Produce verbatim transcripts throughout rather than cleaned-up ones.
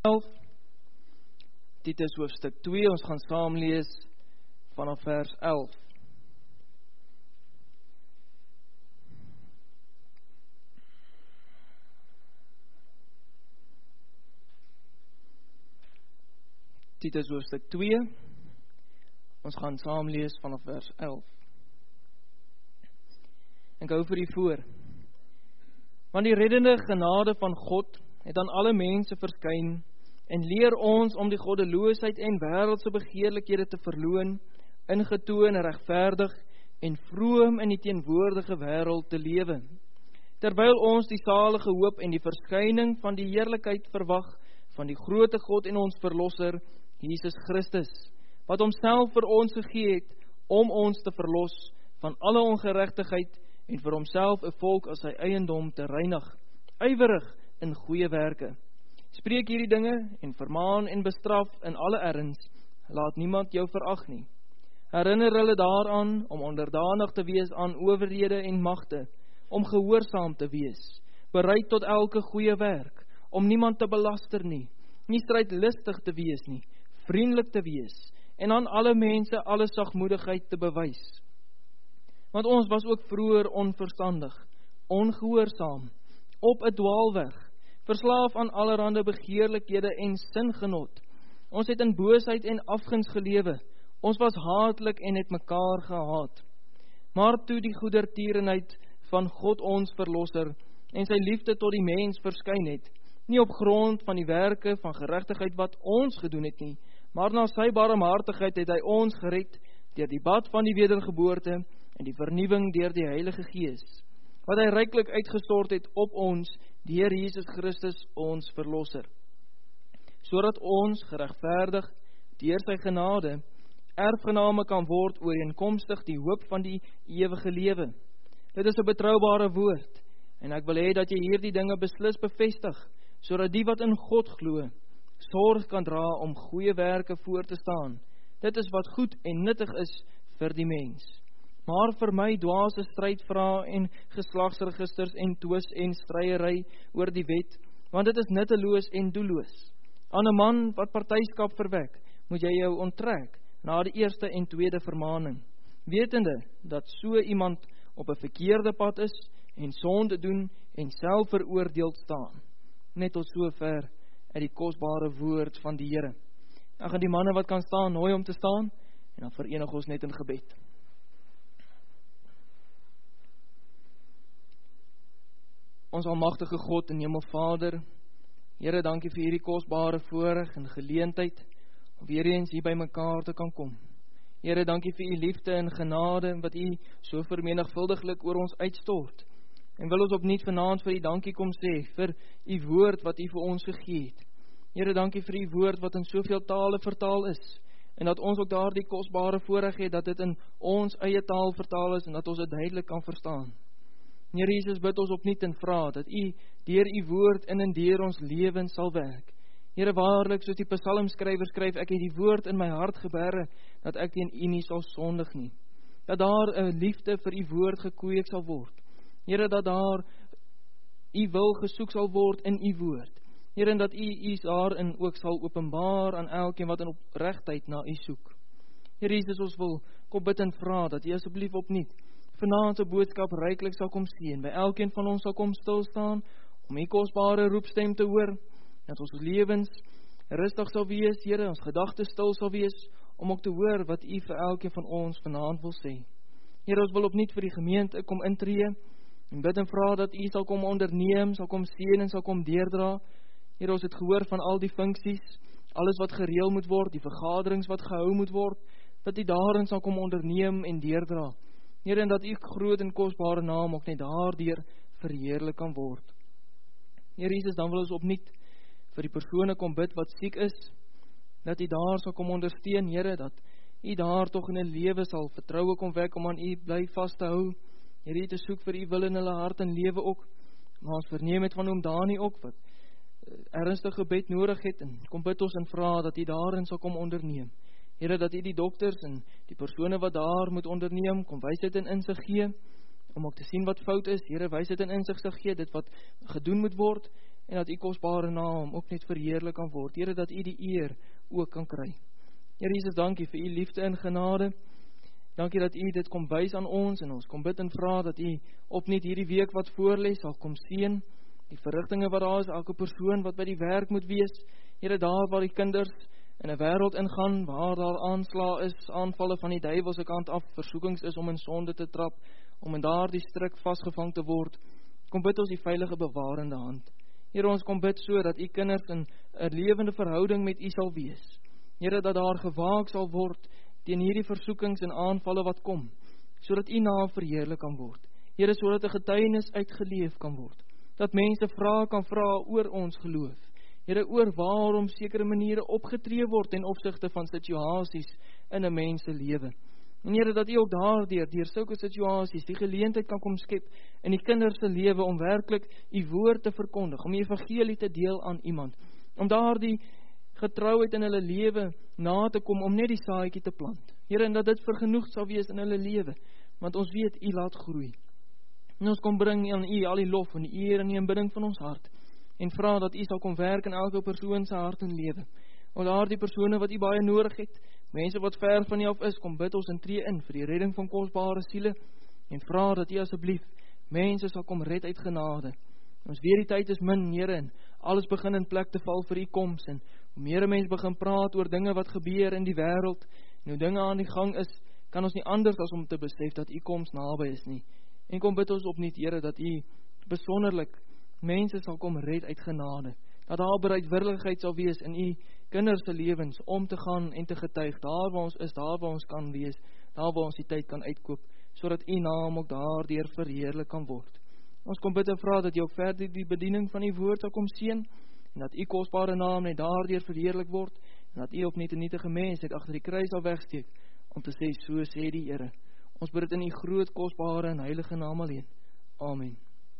elf, Titus hoofstuk twee, ons gaan saam lees vanaf vers elf. Titus hoofstuk twee, ons gaan saam lees vanaf vers elf. Ek hou vir u voor. Want die reddende genade van God het aan alle mense verskyn en leer ons om die goddeloosheid en wêreldse begeerlikhede te verloon, ingetoon, regverdig en vroom in die teenwoordige wêreld te lewe. Terwyl ons die salige hoop en die verskyning van die heerlikheid verwag van die groote God en ons verlosser, Jesus Christus, wat homself vir ons gegee het om ons te verlos van alle ongeregtigheid en vir homself 'n volk as sy eiendom te reinig, ywerig in goeie werke. Spreek hierdie dinge en vermaan en bestraf in alle erns, laat niemand jou verag nie. Herinner hulle daaraan om onderdanig te wees aan owerhede en magte, om gehoorsaam te wees, bereid tot elke goeie werk, om niemand te belaster nie, nie strydlustig te wees nie, vriendelik te wees en aan alle mense alle sagmoedigheid te bewys. Want ons was ook vroeër onverstandig, ongehoorsaam, op 'n dwaalweg, verslaaf aan allerhande begeerlikhede en singenot. Ons het in boosheid en afguns gelewe, ons was haatlik en het mekaar gehaat. Maar toe die goedertierenheid van God ons verlosser en sy liefde tot die mens verskyn het, nie op grond van die werke van geregtigheid wat ons gedoen het nie, maar na sy barmhartigheid het hy ons gered deur die bad van die wedergeboorte en die vernuwing deur die Heilige Gees, wat hy ryklik uitgestort het op ons deur Jesus Christus ons verlosser, sodat ons geregverdig deur sy genade erfgename kan word ooreenkomstig die hoop van die ewige lewe. Dit is 'n betroubare woord en ek wil hê dat jy hierdie dinge beslis bevestig, sodat die wat in God glo sorg kan dra om goeie werke voor te staan. Dit is wat goed en nuttig is vir die mens. Maar vir my dwaase strydvrae en geslagsregisters en twis en stryery oor die wet, want dit is nutteloos en doelloos. Aan 'n man wat partyskap verwek, moet jy jou onttrek na die eerste en tweede vermaning, wetende dat so iemand op 'n verkeerde pad is en sonde doen en self veroordeeld staan. Net tot sover uit die kosbare woord van die Here. Ek gaan die manne wat kan staan nooi om te staan en dan verenig ons net in gebed. Ons almagtige God en Hemelvader, Here, dankie vir hierdie kosbare voorreg en geleentheid om weer eens hier by mekaar te kan kom. Here, dankie vir u liefde en genade wat u so vermenigvuldiglik oor ons uitstort. En wil ons opnuut vanaand vir u dankie kom sê vir u woord wat u vir ons gegee het. Here, dankie vir u woord wat in soveel tale vertaal is en dat ons ook daardie kosbare voorreg het dat dit in ons eie taal vertaal is en dat ons dit duidelik kan verstaan. Here Jesus, bid ons opnuut en vra dat u deur u woord in en deur ons lewens sal werk. Here, waarlik, soos die psalmskrywer skryf, ek het die woord in my hart geberre, dat ek teen u nie sal sondig nie. Dat daar 'n liefde vir u woord gekweek sal word. Here, dat daar u wil gesoek sal word in u woord. Here, en dat u u daarin ook sal openbaar aan elkeen wat in opregtheid na u soek. Here Jesus, ons wil kom bid en vra dat u asseblief opnuut vanaand se boodskap ryklik sal kom seën. By elkeen van ons sal kom stil staan om u kosbare roepstem te hoor, dat ons lewens rustig sal wees, Here, ons gedagtes stil sal wees om ook te hoor wat u vir elkeen van ons vanaand wil sê. Here, ons wil opnuut vir die gemeente kom intree en bid en vra dat u sal kom onderneem, sal kom seën en sal kom deurdra. Here, ons het gehoor van al die funksies, alles wat gereël moet word, die vergaderings wat gehou moet word, dat u daarin sal kom onderneem en deurdra. Here, en dat u groot en kosbare naam ook net daardeur verheerlik kan word. Here Jesus, dan wil ons opnuut vir die persone kom bid wat siek is, dat u daar sal kom ondersteun, Here, dat u daar tog in 'n lewe sal vertroue kom wek om aan u bly vas te hou. Here, te soek vir u wil in hulle hart en lewe ook. Maar ons verneem het van oom Dani ook wat ernstige gebed nodig het en kom bid ons en vra dat u daarin sal kom onderneem. Here, dat u die dokters en die persone wat daar moet onderneem, kom wysheid en insig gee, om ook te sien wat fout is. Here, wysheid en insig sal gee, dit wat gedoen moet word, en dat U kosbare naam ook net verheerlik kan word. Here, dat U die eer ook kan kry. Here Jesus, dankie vir U liefde en genade. Dankie dat U dit kom wys aan ons, en ons kom bid en vra dat U opnuut hierdie week wat voorlê sal kom seën, die verrigtinge wat daar is, elke persoon wat by die werk moet wees. Here, daar waar die kinders in 'n wêreld ingaan, waar daar aanslae is, aanvalle van die duiwel se kant af, versoekings is om in sonde te trap, om in daardie stryk vasgevang te word, kom bid ons die veilige bewarende hand. Here, ons kom bid so dat U kinders in 'n lewende verhouding met U sal wees. Here, dat daar gewaak sal word teen hierdie versoekings en aanvalle wat kom, sodat U naam verheerlik kan word. Here, sodat 'n getuienis uitgeleef kan word, dat mense vrae kan vra oor ons geloof. Here, oor waarom sekere maniere opgetree word ten opsigte van situasies in 'n mens se lewe. En Here, dat U ook daardeur, deur sulke situasies, die geleentheid kan kom skep in die kinders se lewe om werklik U woord te verkondig, om die evangelie te deel aan iemand, om daardie getrouheid in hulle lewe na te kom, om net die saadjie te plant. Here, en dat dit vergenoeg sal wees in hulle lewe, want ons weet U laat groei. En ons kom bring aan U al die lof en die eer en die aanbidding van ons hart, en vra dat U sal kom werk in elke persoon se hart en lewe. En daardie persone wat U baie nodig het, mense wat ver van U af is, kom bid ons en tree in vir die redding van kosbare siele, en vra dat U asseblief mense sal kom red uit genade. Ons weet die tyd is min, Here, en alles begin in plek te val vir U koms, en hoe meer mense begin praat oor dinge wat gebeur in die wêreld, en hoe dinge aan die gang is, kan ons nie anders as om te besef dat U koms naby is nie. En kom bid ons opnuut, Here, dat U besonderlik mense sal kom red uit genade, dat daar bereidwilligheid sal wees in U kinders se lewens om te gaan en te getuig, daar waar ons is, daar waar ons kan wees, daar waar ons die tyd kan uitkoop, sodat U naam ook daardeur verheerlik kan word. Ons kom bid en vra dat U ook verder die bediening van U woord sal kom seën, en dat U kosbare naam net daardeur verheerlik word, en dat U ook net 'n nietige mens net agter die kruis sal wegsteek, om te sê, so sê die Here. Ons bid dit in U groot, kosbare en heilige naam alleen. Amen.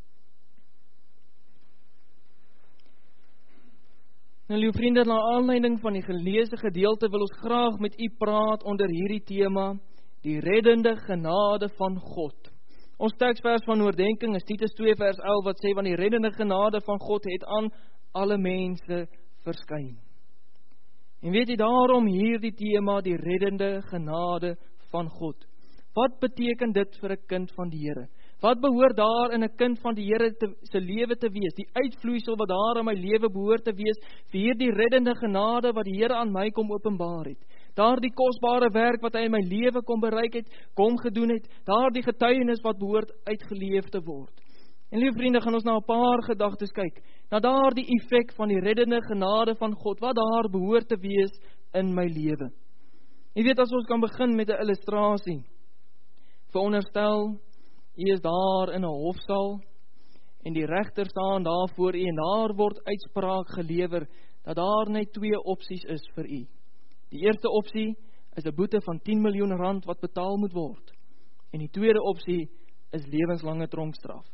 Nou, lieve vriende, na aanleiding van die geleesde gedeelte wil ons graag met U praat onder hierdie tema, die reddende genade van God. Ons teksvers van oordenking is Titus twee vers elf wat sê, want die reddende genade van God het aan alle mense verskyn. En weet jy daarom hierdie tema, die reddende genade van God. Wat beteken dit vir 'n kind van die Here? Wat behoort daar in 'n kind van die Here te, se lewe te wees? Die uitvloeisel wat daar in my lewe behoort te wees, vir hierdie reddende genade wat die Here aan my kom openbaar het. Daar die kosbare werk wat hy in my lewe kom bereik het, kom gedoen het, daar die getuienis wat behoort uitgeleef te word. En lieve vriende, gaan ons na 'n paar gedagtes kyk, na daar die effek van die reddende genade van God, wat daar behoort te wees in my lewe. Jy weet, as ons kan begin met 'n illustrasie, veronderstel, U is daar in 'n hofsaal, en die regter staan daar voor U, en daar word uitspraak gelewer, dat daar net twee opsies is vir U. Die eerste opsie is 'n boete van tien miljoen rand wat betaal moet word, en die tweede opsie is lewenslange tronkstraf.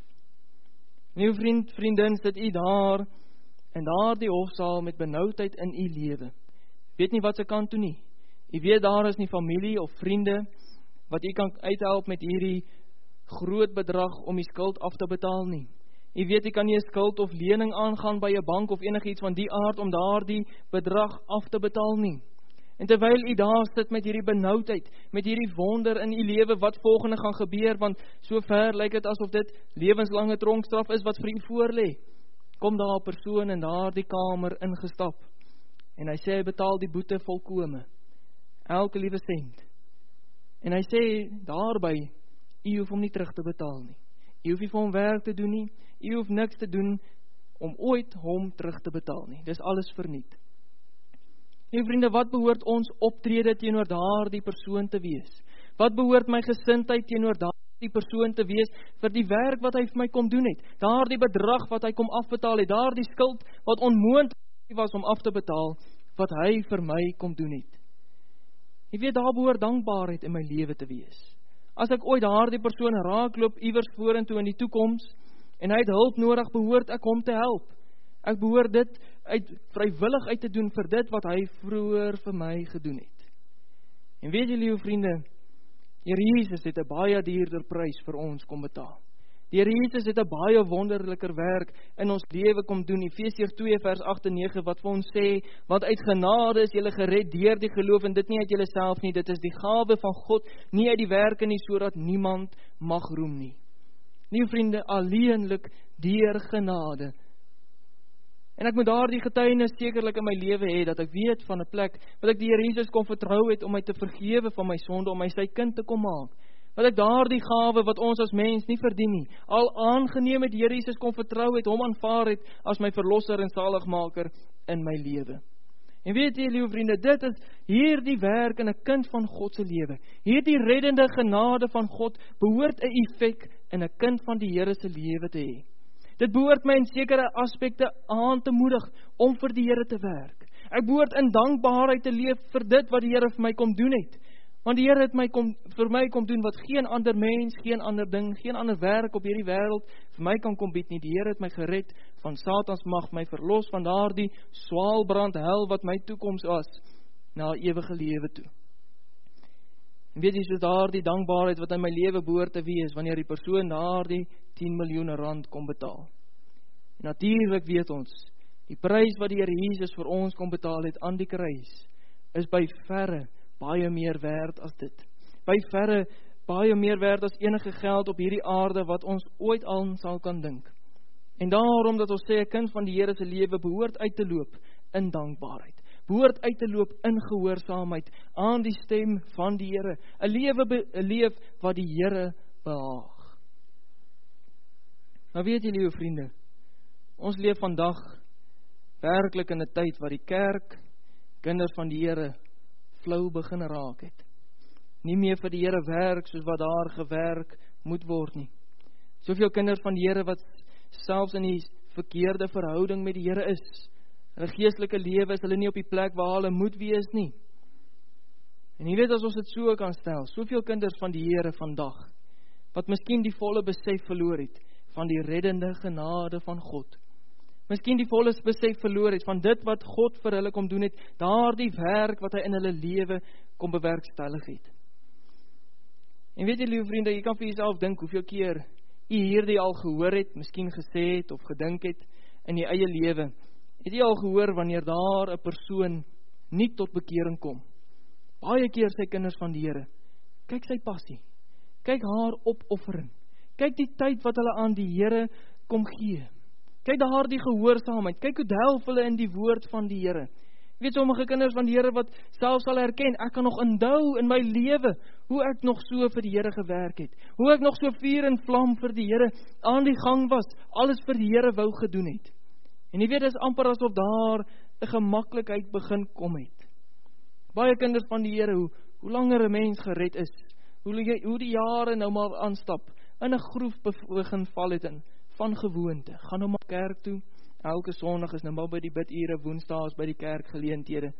Nou vriend, vriendin, sit U daar, in daardie hofsaal met benoudheid in U lewe. Weet nie wat se kant toe nie. U weet daar is nie familie of vriende, wat U kan uithelp met hierdie groot bedrag om die skuld af te betaal nie. U weet, U kan nie 'n skuld of lening aangaan by 'n bank of enigiets van die aard om daardie bedrag af te betaal nie. En terwyl U daar sit met hierdie benoudheid, met hierdie wonder in U lewe, wat volgende gaan gebeur, want so ver lyk dit asof dit lewenslange tronkstraf is wat vir U voorlê, kom daar 'n persoon in daardie kamer ingestap, en hy sê hy betaal die boete volkome, elke liewe sent. En hy sê daarby, U hoef hom nie terug te betaal nie. U hoef nie vir hom werk te doen nie. U hoef niks te doen om ooit hom terug te betaal nie. Dis alles verniet. En vriende, wat behoort ons optrede teenoor daardie persoon te wees? Wat behoort my gesindheid teenoor daardie persoon te wees vir die werk wat hy vir my kom doen het? Daardie bedrag wat hy kom afbetaal het, daardie skuld wat onmoontlik was om af te betaal, wat hy vir my kom doen het. Jy weet, daar behoort dankbaarheid in my lewe te wees. As ek ooit daardie persoon raakloop iewers vorentoe in die toekoms, en hy het hulp nodig, behoort ek hom te help. Ek behoort dit uit vrywillig uit te doen vir dit wat hy vroeër vir my gedoen het. En weet julle, vriende, Here Jesus het 'n baie duurder prys vir ons kom betaal. Die Here Jesus het 'n baie wonderliker werk in ons lewe kom doen. Efesiërs twee vers agt en nege wat vir ons sê, want uit genade is julle gered deur die geloof en dit nie uit julleself nie, dit is die gawe van God, nie uit die werke nie, sodat niemand mag roem nie. Nie vriende, alleenlik deur genade. En ek moet daardie getuienis sekerlik in my lewe hê, dat ek weet van 'n plek wat ek die Here Jesus kon vertrou het om my te vergewe van my sonde, om my sy kind te kom maak. Wat ek daardie gawe wat ons as mens nie verdien nie, al aangeneem het, die Here Jesus kon vertrou het, hom aanvaar het as my verlosser en saligmaker in my lewe. En weet jy, liewe vriende, dit is hierdie werk in 'n kind van God se lewe. Hierdie reddende genade van God behoort 'n effek in 'n kind van die Here se lewe te hê. Dit behoort my in sekere aspekte aan te moedig om vir die Here te werk. Ek behoort in dankbaarheid te leef vir dit wat die Here vir my kom doen het. Want die Here het my kom, vir my kom doen wat geen ander mens, geen ander ding, geen ander werk op hierdie wêreld vir my kan kom bied nie. Die Here het my gered van Satans mag, my verlos van daardie swaalbrand hel wat my toekoms was, na ewige lewe toe. En weet jy, so daardie dankbaarheid wat in my lewe behoort te wees, wanneer die persoon daardie tien miljoen rand kom betaal. En natuurlik weet ons, die prys wat die Here Jesus vir ons kom betaal het aan die kruis, is by verre baie meer werd as dit. By verre baie meer werd as enige geld op hierdie aarde wat ons ooit aan sal kan dink. En daarom dat ons sê, 'n kind van die Here se lewe behoort uit te loop in dankbaarheid. Behoort uit te loop in gehoorsaamheid aan die stem van die Here. 'n lewe 'n leef wat die Here behaag. Maar weet jy, liewe vriende, ons leef vandag werklik in 'n tyd waar die kerk, kinders van die Here, flou begin raak het. Nie meer vir die Here werk soos wat daar gewerk moet word nie. Soveel kinders van die Here wat selfs in die verkeerde verhouding met die Here is. Hulle geestelike lewe is hulle nie op die plek waar hulle moet wees nie. En jy weet, as ons dit so kan stel, soveel kinders van die Here vandag, wat miskien die volle besef verloor het van die reddende genade van God. Miskien die volle besef verloor het van dit wat God vir hulle kom doen het, daardie werk wat hy in hulle lewe kom bewerkstellig het. En weet jy, liewe vriende, jy kan vir jouself dink hoeveel keer jy hierdie al gehoor het, miskien gesê het of gedink het in die eie lewe. Het jy al gehoor wanneer daar 'n persoon nie tot bekering kom? Baie keer sê kinders van die Here, kyk sy passie, kyk haar opoffering, kyk die tyd wat hulle aan die Here kom gee. Kyk daar die gehoorsaamheid, kyk hoe delf hulle in die woord van die Here. Jy weet, sommige kinders van die Here wat self sal herken, ek kan nog onthou in my lewe, hoe ek nog so vir die Here gewerk het, hoe ek nog so vuur en vlam vir die Here aan die gang was, alles vir die Here wou gedoen het. En jy weet, dit is amper asof daar 'n gemaklikheid begin kom het. Baie kinders van die Here, hoe, hoe langer 'n mens gered is, hoe, hoe die jare nou maar aanstap, in 'n groef begin val het in, van gewoonte. Gaan nou maar kerk toe, elke Sondag is nou maar by die bidure, woensdae by die kerkgeleenthede.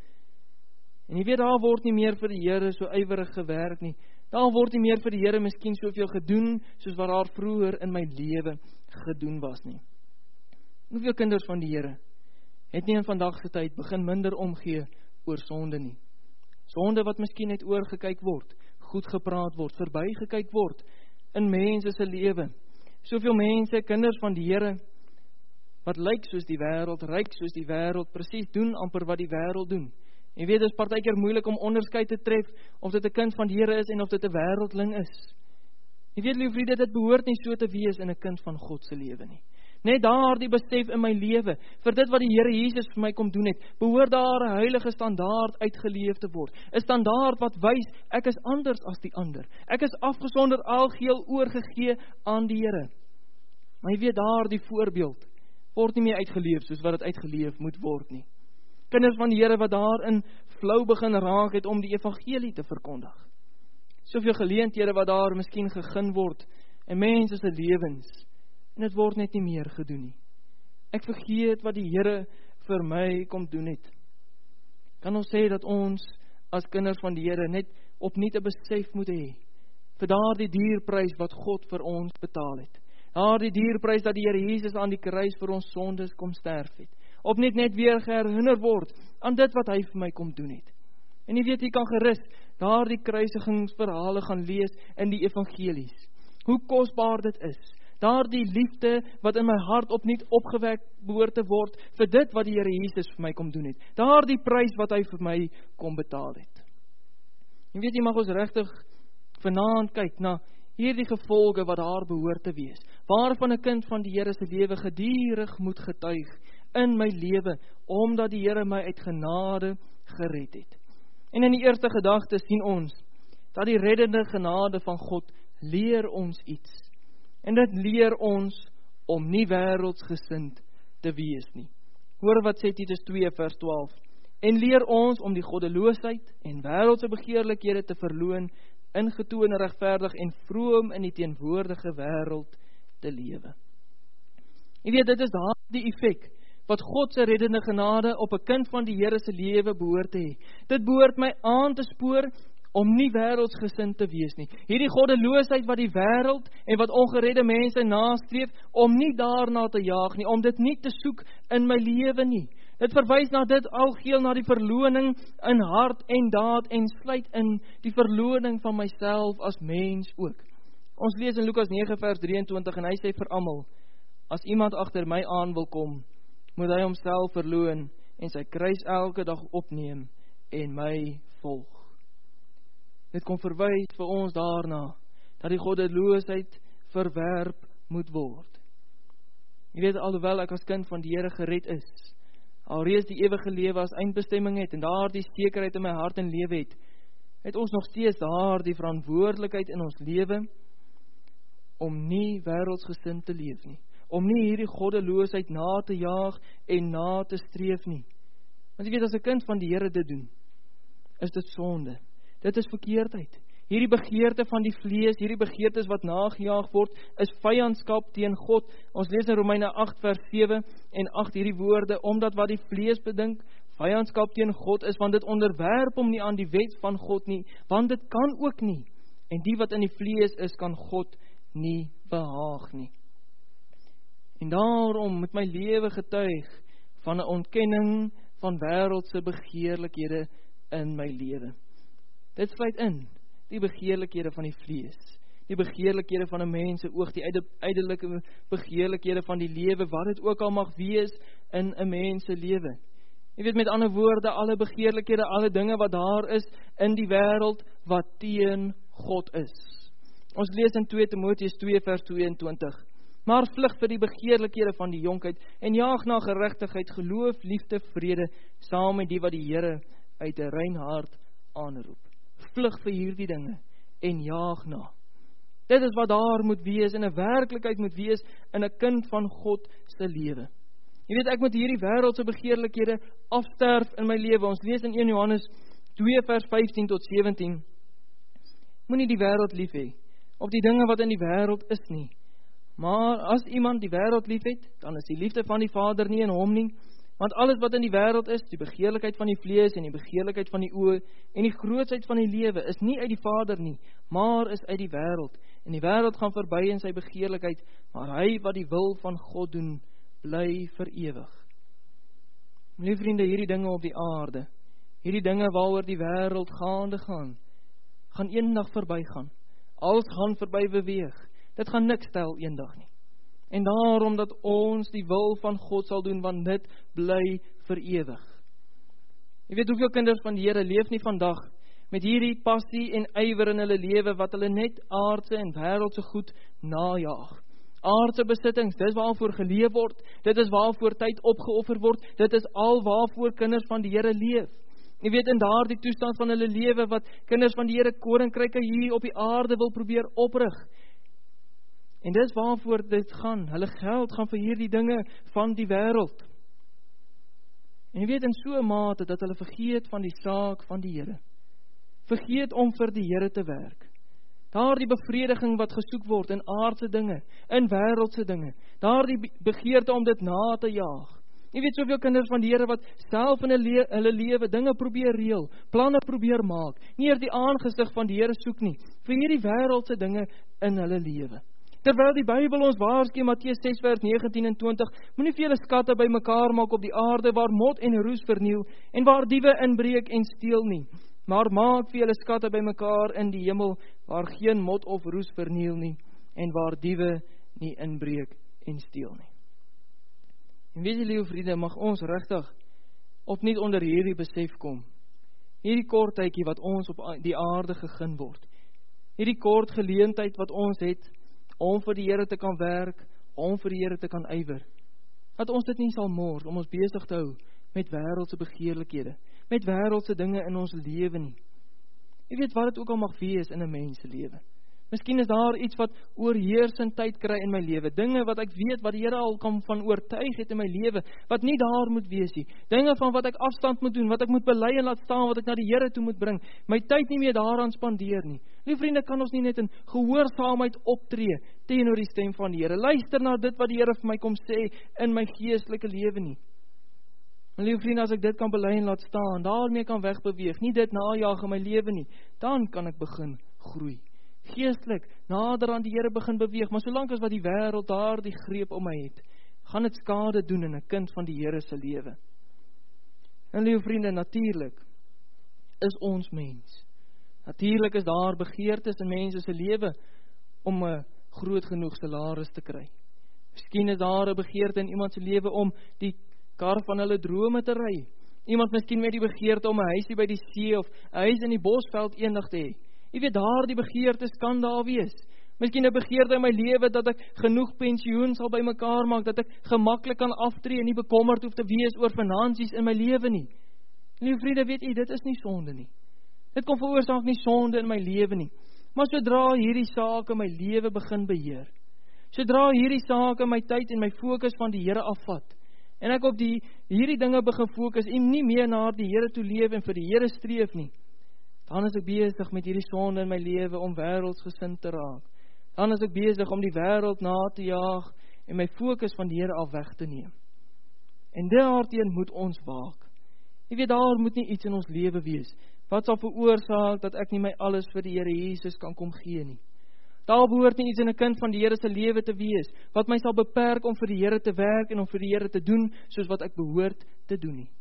En jy weet, daar word nie meer vir die Here so ywerig gewerk nie. Daar word nie meer vir die Here miskien soveel gedoen, soos wat daar vroeër in my lewe gedoen was nie. Hoeveel kinders van die Here het nie in vandag se tyd begin minder omgee oor sonde nie. Sonde wat miskien net oorgekyk word, goed gepraat word, verbygekyk word in mense se lewe. Soveel mense, kinders van die Here, wat lyk soos die wêreld, ryk soos die wêreld, presies doen amper wat die wêreld doen. En jy weet, dit is partykeer moeilik om onderskeid te tref of dit 'n kind van die Here is en of dit 'n wêreldling is. Jy weet, lieve vriende, dit behoort nie so te wees in 'n kind van God se lewe nie. Net daar die besef in my lewe, vir dit wat die Here Jesus vir my kom doen het, behoort daar 'n heilige standaard uitgeleef te word. 'n Standaard wat wys, ek is anders as die ander. Ek is afgesonder, algeheel oorgegee aan die Here. Maar jy weet, daar die voorbeeld word nie meer uitgeleef soos wat dit uitgeleef moet word nie. Kinders van die Here wat daarin flou begin raak het om die evangelie te verkondig. Soveel geleenthede wat daar miskien gegee word in mense se lewens. En dit word net nie meer gedoen nie. Ek vergeet wat die Here vir my kom doen het. Kan ons sê dat ons as kinders van die Here net opnuut 'n besef moet hê vir daardie dierprys wat God vir ons betaal het. Daardie dierprys dat die Here Jesus aan die kruis vir ons sondes kom sterf het. Opnuut net weer herinner word aan dit wat hy vir my kom doen het. En jy weet, jy kan gerus daardie kruisigingsverhale gaan lees in die evangelies. Hoe kosbaar dit is Daardie liefde wat in my hart opnuut opgewek behoort te word vir dit wat die Here Jesus vir my kom doen het. Daardie prys wat hy vir my kom betaal het. En weet jy, mag ons regtig vanaand kyk na hierdie gevolge wat daar behoort te wees, waarvan 'n kind van die Here se lewe gedurig moet getuig in my lewe, omdat die Here my uit genade gered het. En in die eerste gedagte sien ons, dat die reddende genade van God leer ons iets. En dit leer ons om nie wêreldsgesind te wees nie. Hoor wat sê Titus twee vers twaalf. En leer ons om die goddeloosheid en wêreldse begeerlikhede te verloon, ingetoon, regverdig en vroom in die teenwoordige wêreld te lewe. Jy weet, dit is daardie effek wat God se reddende genade op 'n kind van die Here se lewe behoort te hê. Dit behoort my aan te spoor om nie wêreldsgesind te wees nie. Hierdie goddeloosheid wat die wêreld en wat ongeredde mense nastreef, om nie daarna te jaag nie, om dit nie te soek in my lewe nie. Dit verwys na dit algeheel na die verloning in hart en daad en sluit in die verloning van myself as mens ook. Ons lees in Lukas nege vers drieëntwintig en hy sê vir almal, as iemand agter my aan wil kom, moet hy homself verloon en sy kruis elke dag opneem en my volg. Dit kom verwys vir ons daarna, dat die goddeloosheid verwerp moet word. Jy weet, alhoewel ek as kind van die Here gered is, alreeds die ewige lewe as eindbestemming het, en daar die sekerheid in my hart en lewe het, het ons nog steeds daar die verantwoordelikheid in ons lewe, om nie wêreldsgesind te leef nie, om nie hierdie goddeloosheid na te jaag en na te streef nie. Want jy weet, as 'n kind van die Here dit doen, is dit sonde. Dit is verkeerdheid. Hierdie begeerte van die vlees, hierdie begeertes wat nagejaag word, is vyandskap teen God. Ons lees in Romeine agt vers sewe en agt hierdie woorde, omdat wat die vlees bedink, vyandskap teen God is, want dit onderwerp hom nie aan die wet van God nie, want dit kan ook nie. En die wat in die vlees is, kan God nie behaag nie. En daarom moet my lewe getuig van 'n ontkenning van wêreldse begeerlikhede in my lewe. Dit sluit in die begeerlikhede van die vlees, die begeerlikhede van 'n mens se oog, die ydelike begeerlikhede van die lewe, wat dit ook al mag wees in 'n mens se lewe. Jy weet, met ander woorde, alle begeerlikhede, alle dinge wat daar is in die wêreld wat teen God is. Ons lees in twee Timoteus twee vers tweeëntwintig. Maar vlug vir die begeerlikhede van die jonkheid en jaag na geregtigheid, geloof, liefde, vrede, saam met die wat die Here uit 'n rein hart aanroep. Vlug vir hierdie dinge en jaag na. Dit is wat daar moet wees, en 'n werklikheid moet wees in 'n kind van God se lewe. Jy weet, ek moet hierdie wêreldse begeerlikhede afsterf in my lewe. Ons lees in eerste Johannes twee vers vyftien tot sewentien. Moenie die wêreld lief hê, of die dinge wat in die wêreld is nie. Maar as iemand die wêreld lief het, dan is die liefde van die Vader nie in hom nie. Want alles wat in die wêreld is, die begeerlikheid van die vlees en die begeerlikheid van die oë en die grootsheid van die lewe, is nie uit die Vader nie, maar is uit die wêreld. En die wêreld gaan verby in sy begeerlikheid, maar hy wat die wil van God doen, bly vir ewig. My vriende, hierdie dinge op die aarde, hierdie dinge waaroor die wêreld gaande gaan, gaan eendag verbygaan. Alles gaan verby beweeg. Dit gaan niks tel eendag nie. En daarom dat ons die wil van God sal doen, want dit bly vir ewig. Jy weet, hoeveel kinders van die Here leef nie vandag met hierdie passie en ywer in hulle lewe, wat hulle net aardse en wêreldse goed najaag. Aardse besittings, dis waarvoor geleef word, dit is waarvoor tyd opgeoffer word, dit is al waarvoor kinders van die Here leef. Jy weet, in daardie toestand van hulle lewe, wat kinders van die Here koninkryke hier op die aarde wil probeer oprig. En dis waarvoor dit gaan, hulle geld gaan vir hierdie dinge van die wêreld. En jy weet, in so 'n mate dat hulle vergeet van die saak van die Here. Vergeet om vir die Here te werk. Daardie bevrediging wat gesoek word in aardse dinge, in wêreldse dinge, daardie begeerte om dit na te jaag. Jy weet, soveel kinders van die Here wat self in hulle, hulle lewe dinge probeer reël, planne probeer maak, nie eers die aangesig van die Here soek nie, vir hierdie wêreldse dinge in hulle lewe. Terwyl die Bybel ons waarsku, Matteus ses vers negentien en twintig, moenie vir julle skatte bymekaar maak op die aarde waar mot en roes verniel en waar diewe inbreek en steel nie, maar maak vir julle skatte bymekaar in die hemel waar geen mot of roes verniel nie en waar diewe nie inbreek en steel nie. En weet jy, liewe vriende, mag ons regtig opnuut onder hierdie besef kom. Hierdie kort tydjie wat ons op die aarde gegee word. Hierdie kort geleentheid wat ons het om vir die Here te kan werk, om vir die Here te kan ywer. Dat ons dit nie sal mors om ons besig te hou met wêreldse begeerlikhede, met wêreldse dinge in ons lewe nie. Jy weet wat dit ook al mag wees in 'n mens se lewe. Miskien is daar iets wat oorheersendheid kry in my lewe, dinge wat ek weet wat die Here al kan van oortuig het in my lewe, wat nie daar moet wees nie, dinge van wat ek afstand moet doen, wat ek moet bely en laat staan, wat ek na die Here toe moet bring, my tyd nie meer daaraan spandeer nie. Liewe vriende, kan ons nie net in gehoorsaamheid optree teenoor die stem van die Here, luister na dit wat die Here vir my kom sê in my geestelike lewe nie. En liewe vriende, as ek dit kan bely en laat staan, daarmee kan wegbeweeg, nie dit najag in my lewe nie, dan kan ek begin groei. Geestelik, nader aan die Here begin beweeg, maar solank as wat die wêreld daar die greep om my het, gaan dit skade doen in 'n kind van die Here se lewe. En liewe vriende, natuurlik is ons mens. Natuurlik is daar begeertes in mense se lewe om 'n groot genoeg salaris te kry. Miskien is daar 'n begeerte in iemand se lewe om die kar van hulle drome te ry. Iemand miskien met die begeerte om 'n huisie by die see of 'n huis in die bosveld eendag te hê. Jy weet, daar die begeertes kan daar wees. Miskien 'n begeerte in my lewe dat ek genoeg pensioen sal bymekaar maak, dat ek gemaklik kan aftree en nie bekommerd hoef te wees oor finansies in my lewe nie. Liewe vriende, weet jy, dit is nie sonde nie. Dit kom veroorsaak nie sonde in my lewe nie. Maar sodra hierdie sake my lewe begin beheer, sodra hierdie sake my tyd en my fokus van die Here afvat, en ek op die hierdie dinge begin fokus en nie meer na die Here toe leef en vir die Here streef nie, dan is ek besig met hierdie sonde in my lewe om wêreldsgesind te raak. Dan is ek besig om die wêreld na te jaag en my fokus van die Here af weg te neem. En daarteen moet ons waak. Jy weet, daar moet nie iets in ons lewe wees wat sal veroorsaak dat ek nie my alles vir die Here Jesus kan kom gee nie. Daar behoort nie iets in 'n kind van die Here se lewe te wees wat my sal beperk om vir die Here te werk en om vir die Here te doen soos wat ek behoort te doen nie.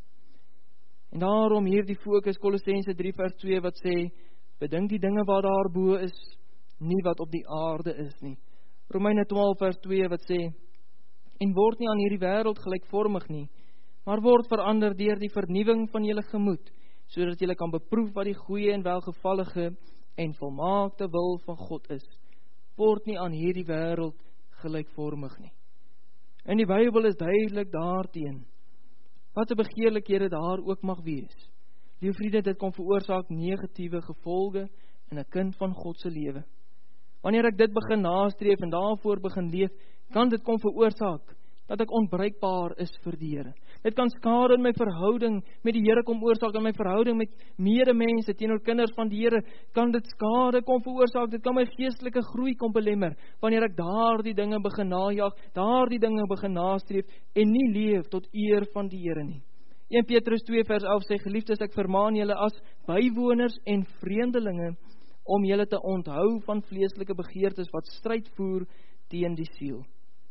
En daarom hier die fokus Kolossense drie vers twee wat sê, bedink die dinge wat daarbo is, nie wat op die aarde is nie. Romeine twaalf vers twee wat sê, en word nie aan hierdie wêreld gelykvormig nie, maar word verander deur die vernuwing van julle gemoed, sodat julle kan beproef wat die goeie en welgevallige en volmaakte wil van God is. Word nie aan hierdie wêreld gelykvormig nie. En die Bybel is duidelik daarteen. Wat 'n begeerlikhede daar ook mag wees. Liewe vriende, dit kan veroorsaak negatiewe gevolge in 'n kind van God se lewe. Wanneer ek dit begin nastreef en daarvoor begin leef, kan dit kom veroorsaak dat ek onbruikbaar is vir die Here. Dit kan skade in my verhouding met die Here kom oorsaak, in my verhouding met medemense teenoor kinders van die Here, kan dit skade kom veroorsaak, dit kan my geestelike groei kom belemmer, wanneer ek daardie dinge begin najag, daardie dinge begin nastreef, en nie leef tot eer van die Here nie. Eerste Petrus twee vers elf sê, geliefdes, ek vermaan julle as bywoners en vreemdelinge, om julle te onthou van vleeslike begeertes wat stryd voer teen die siel.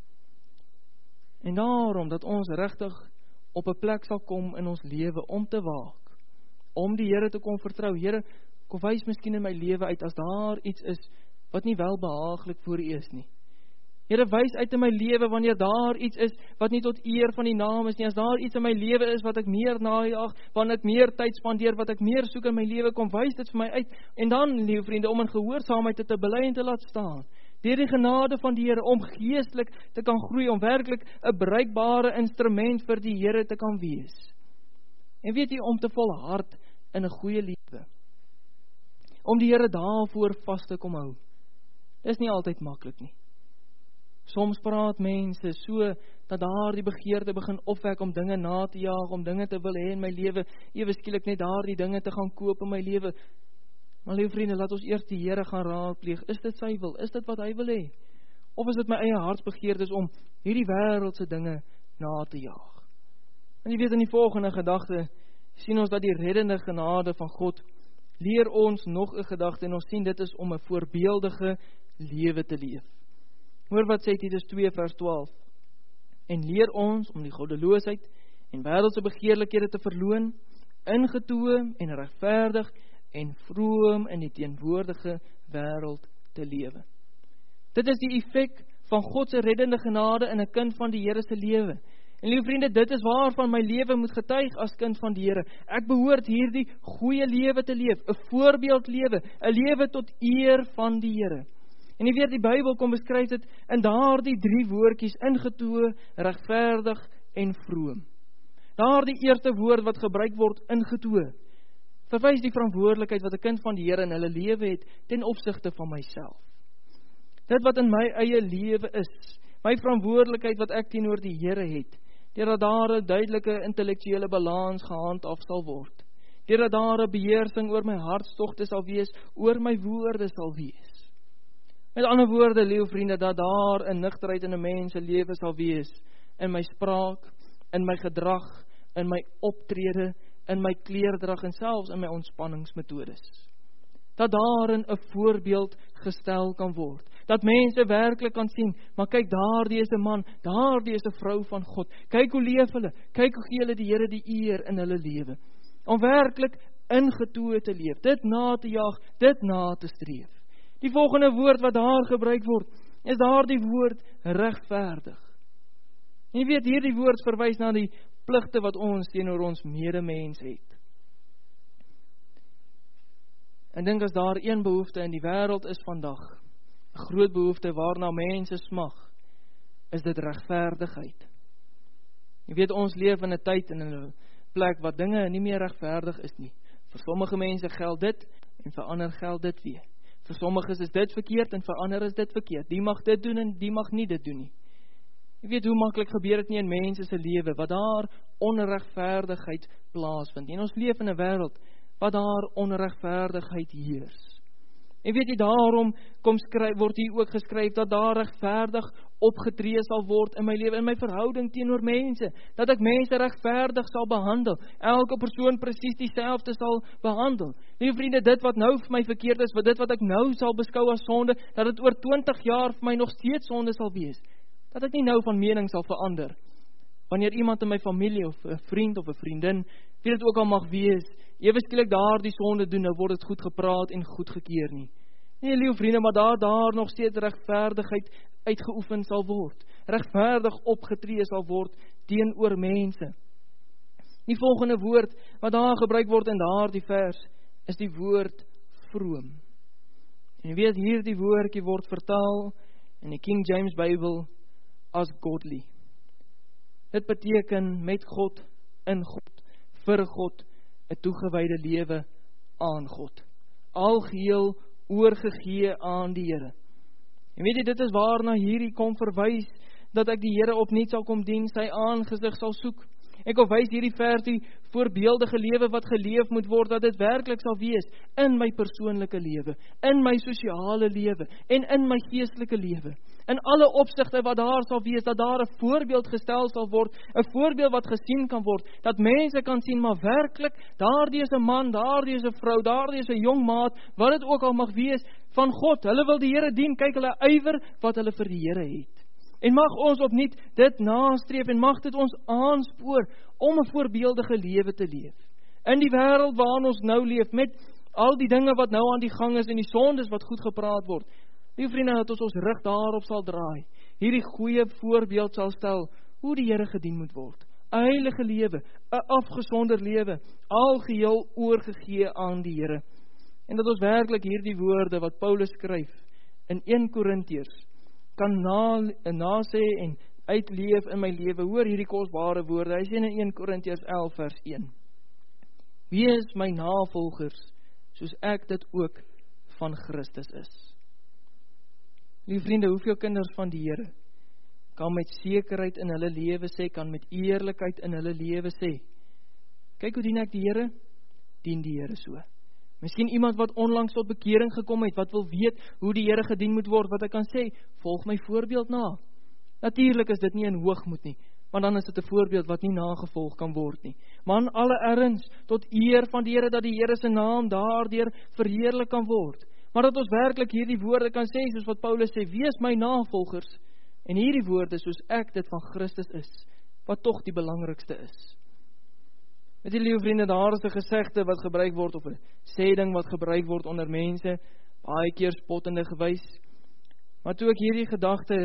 En daarom dat ons regtig op 'n plek sal kom in ons lewe om te waak, om die Here te kom vertrou. Here, kom wys miskien in my lewe uit as daar iets is wat nie welbehaaglik voor U is nie. Here, wys uit in my lewe wanneer daar iets is wat nie tot eer van die naam is nie. As daar iets in my lewe is wat ek meer najag, wanneer ek meer tyd spandeer, wat ek meer soek in my lewe, kom wys dit vir my uit. En dan, liewe vriende, om in gehoorsaamheid te, te bely en te laat staan. Deur die genade van die Here om geestelik te kan groei, om werklik 'n bruikbare instrument vir die Here te kan wees. En weet jy, om te volhard in 'n goeie lewe. Om die Here daarvoor vas te kom hou. Dis nie altyd maklik nie. Soms praat mense so dat daar die begeerte begin opwek om dinge na te jaag, om dinge te wil hê in my lewe, ewe skielik net daar die dinge te gaan koop in my lewe. Maar liewe vriende, laat ons eers die Here gaan raadpleeg. Is dit sy wil? Is dit wat hy wil hê? Of is dit my eie hartsbegeertes om hierdie wêreldse dinge na te jaag? En jy weet, in die volgende gedagte sien ons dat die reddende genade van God leer ons nog 'n gedagte, en ons sien dit is om 'n voorbeeldige lewe te leef. Hoor wat sê Titus twee vers twaalf. En leer ons om die goddeloosheid en wêreldse begeerlikhede te verloon, ingetoe en regverdig en vroom in die teenwoordige wêreld te lewe. Dit is die effek van God se reddende genade in 'n kind van die Here se lewe. En liewe vriende, dit is waarvan my lewe moet getuig as kind van die Here. Ek behoort hierdie goeie lewe te leef, 'n voorbeeld lewe, 'n lewe tot eer van die Here. En jy weet, die Bybel kom beskryf dit in daardie drie woordjies: ingetoe, regverdig en vroom. Daardie eerste woord wat gebruik word, ingetoe, verwys die verantwoordelikheid wat 'n kind van die Here in hulle lewe het ten opsigte van myself. Dit wat in my eie lewe is, my verantwoordelikheid wat ek teenoor die Here het, deurdat daar 'n duidelike intellektuele balans gehandhaaf sal word, deurdat daar 'n beheersing oor my hartstogte sal wees, oor my woorde sal wees. Met ander woorde, liewe vriende, dat daar 'n nugterheid in 'n mens se lewe sal wees, in my spraak, in my gedrag, in my optrede, in my kleerdrag en selfs in my ontspanningsmetodes. Dat daarin 'n voorbeeld gestel kan word. Dat mense werklik kan sien, maar kyk, daardie is 'n man, daardie is 'n vrou van God. Kyk hoe leef hulle, kyk hoe gee hulle die Here die eer in hulle lewe. Om werklik ingetoe te leef, dit na te jaag, dit na te streef. Die volgende woord wat daar gebruik word, is daardie woord regverdig. Jy weet, hierdie woord verwys na die pligte wat ons teenoor ons medemens het. En dink as daar een behoefte in die wêreld is vandag, 'n groot behoefte waarna mense smag, is dit regverdigheid. Jy weet, ons leef in 'n tyd en in 'n plek wat dinge nie meer regverdig is nie. Vir sommige mense geld dit en vir ander geld dit weer. Vir sommiges is dit verkeerd en vir ander is dit verkeerd. Die mag dit doen en die mag nie dit doen nie. Jy weet hoe maklik gebeur dit nie in mense se lewe, wat daar onregverdigheid plaasvind. En ons leef in 'n wêreld wat daar onregverdigheid heers. En weet jy, daarom kom skryf, word hier ook geskryf dat daar regverdig opgetree sal word in my lewe, in my verhouding teenoor mense, dat ek mense regverdig sal behandel, elke persoon presies dieselfde sal behandel. Liewe vriende, dit wat nou vir my verkeerd is, wat dit wat ek nou sal beskou as sonde, dat dit oor twintig jaar vir my nog steeds sonde sal wees, dat ek nie nou van mening sal verander, wanneer iemand in my familie, of 'n vriend of 'n vriendin, wie dit ook al mag wees, ewe skielik daar die sonde doen, nou word dit goed gepraat en goed gekeer nie. Nee, liewe vriende, maar daar, daar nog steeds regverdigheid uitgeoefen sal word, regverdig opgetree sal word teenoor mense. Die volgende woord wat daar gebruik word in daardie vers, is die woord vroom. En jy weet, hier die woordjie word vertaal in die King James Bybel as godly. Dit beteken met God, in God, vir God, 'n toegewyde lewe aan God. Algeheel oorgegee aan die Here. En weet jy, dit is waarna hierdie kom verwys, dat ek die Here opnuut sal kom dien, sy aangesig sal soek. Ek verwys hierdie vers die voorbeeldige lewe wat geleef moet word, dat dit werklik sal wees in my persoonlike lewe, in my sosiale lewe en in my geestelike lewe. In alle opsigte wat daar sal wees, dat daar 'n voorbeeld gestel sal word, 'n voorbeeld wat gesien kan word, dat mense kan sien, maar werklik, daardie is 'n man, daardie is 'n vrou, daardie is 'n jong maat, wat dit ook al mag wees, van God. Hulle wil die Here dien, kyk hulle ywer wat hulle vir die Here het. En mag ons opnuut dit nastreef en mag dit ons aanspoor om 'n voorbeeldige lewe te leef. In die wêreld waarin ons nou leef, met al die dinge wat nou aan die gang is en die sondes wat goed gepraat word, lieve vriende, dat ons ons rug daarop sal draai, hierdie goeie voorbeeld sal stel, hoe die Here gedien moet word. 'n Heilige lewe, 'n afgesonder lewe, algeheel oorgegee aan die Here. En dat ons werklik hierdie woorde wat Paulus skryf in Eerste Korintiërs kan na, nasê en uitleef in my lewe. Hoor hierdie kosbare woorde. Hy sê in Eerste Korintiërs elf vers een. Wees my navolgers, soos ek dit ook van Christus is. Lieve vriende, hoeveel kinders van die Here kan met sekerheid in hulle lewe sê, kan met eerlikheid in hulle lewe sê, kyk hoe dien ek die Here, dien die Here so. Miskien iemand wat onlangs tot bekering gekom het, wat wil weet hoe die Here gedien moet word, wat ek kan sê, volg my voorbeeld na. Natuurlik is dit nie in hoogmoed nie, want dan is dit 'n voorbeeld wat nie nagevolg kan word nie. Maar in alle erns, tot eer van die Here, dat die Here se naam daardeur verheerlik kan word. Maar dat ons werklik hierdie woorde kan sê, soos wat Paulus sê, wees my navolgers, en hierdie woorde soos ek dit van Christus is, wat tog die belangrikste is. Met die liewe vriende, daar is 'n gesegde wat gebruik word, of 'n sêding wat gebruik word onder mense, baie keer spottende gewys. Maar toe ek hierdie gedagte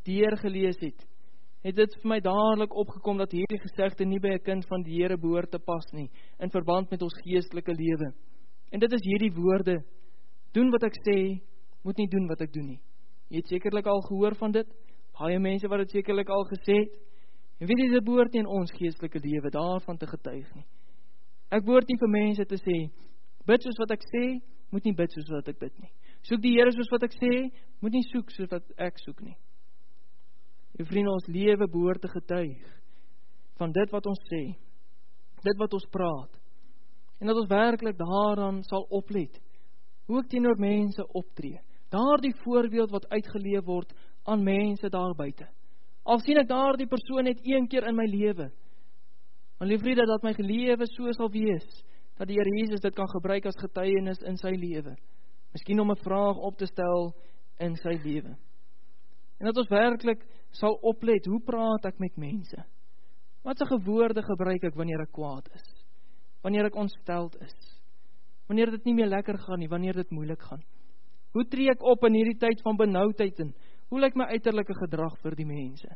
deurgelees het, het dit vir my dadelik opgekom dat hierdie gesegde nie by 'n kind van die Here behoort te pas nie, in verband met ons geestelike lewe. En dit is hierdie woorde: doen wat ek sê, moet nie doen wat ek doen nie. Jy het sekerlik al gehoor van dit, baie mense wat dit sekerlik al gesê het. En weet jy, dit behoort nie in ons geestelike lewe daarvan te getuig nie. Ek behoort nie vir mense te sê, bid soos wat ek sê, moet nie bid soos wat ek bid nie. Soek die Here soos wat ek sê, moet nie soek soos wat ek soek nie. Die vriende, ons lewe behoort te getuig van dit wat ons sê, dit wat ons praat, en dat ons werklik daaraan sal oplet, hoe ek teenoor mense optree, daardie voorbeeld wat uitgeleef word aan mense daar buite. Al sien ek daardie persoon net een keer in my lewe, maar lieve vriende, dat my lewe so sal wees, dat die Here Jesus dit kan gebruik as getuienis in sy lewe, miskien om 'n vraag op te stel in sy lewe. En dat ons werklik sal oplet, hoe praat ek met mense? Wat se woorde gebruik ek wanneer ek kwaad is? Wanneer ek ontsteld is? Wanneer dit nie meer lekker gaan nie, wanneer dit moeilik gaan? Hoe tree ek op in hierdie tyd van benoudheid en hoe lyk my uiterlike gedrag vir die mense?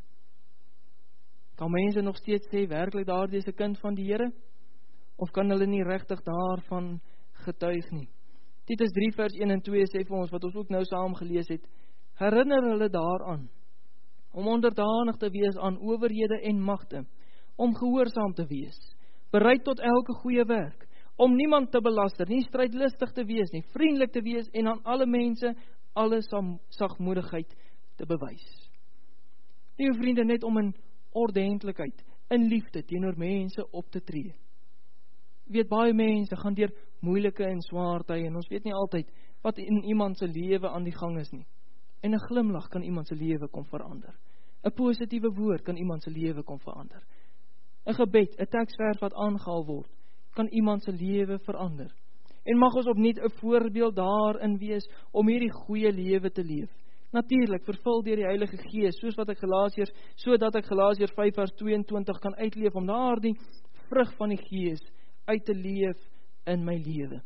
Kan mense nog steeds sê, werklik daardie is 'n kind van die Here? Of kan hulle nie regtig daarvan getuig nie? Titus drie vers een en twee sê vir ons, wat ons ook nou saam gelees het, herinner hulle daaraan, om onderdanig te wees aan owerhede en magte, om gehoorsaam te wees, bereid tot elke goeie werk, om niemand te belaster, nie strydlustig te wees nie, vriendelik te wees en aan alle mense alle sagmoedigheid te bewys. Liewe vriende, net om in ordentlikheid, in liefde teenoor mense op te tree. Weet, baie mense gaan deur moeilike en swaar tye en ons weet nie altyd wat in iemand se lewe aan die gang is nie. En 'n glimlag kan iemand se lewe kom verander. 'n Positiewe woord kan iemand se lewe kom verander. 'n Gebed, 'n teksvers wat aangehaal word, kan iemand se lewe verander. En mag ons opnuut 'n voorbeeld daarin wees om hierdie goeie lewe te leef. Natuurlik vervul deur die Heilige Gees, soos wat ek Galasiërs, sodat ek Galasiërs vyf vers tweeëntwintig kan uitleef om daardie vrug van die Gees uit te leef in my lewe.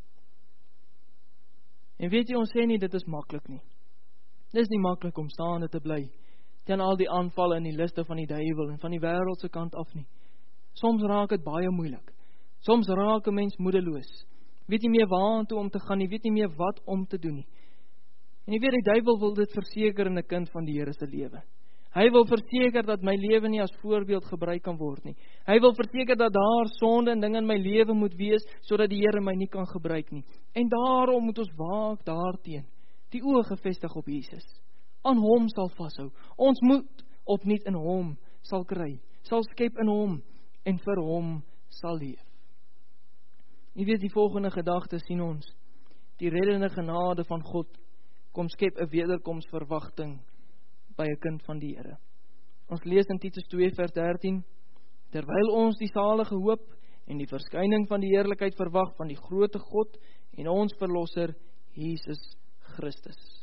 En weet jy, ons sê nie dit is maklik nie. Dit is nie maklik om staande te bly teen al die aanvalle en die liste van die duiwel en van die wêreld se kant af nie. Soms raak dit baie moeilik. Soms raak 'n mens moedeloos. Weet nie meer waartoe om te gaan nie, weet nie meer wat om te doen nie. En jy weet, die duiwel wil dit verseker in 'n kind van die Here se lewe. Hy wil verseker dat my lewe nie as voorbeeld gebruik kan word nie. Hy wil verseker dat daar sonde en dinge in my lewe moet wees, sodat die Here my nie kan gebruik nie. En daarom moet ons waak daarteen, die oë gefestig op Jesus. Aan hom sal vashou. Ons moet opnuut in hom sal kry, sal skep in hom en vir hom sal leef. Jy weet, die volgende gedagte sien ons, die reddende genade van God kom skep 'n wederkomsverwagting by 'n kind van die Here. Ons lees in Titus twee vers dertien, terwyl ons die salige hoop en die verskyning van die heerlikheid verwag van die groote God en ons verlosser Jesus Christus.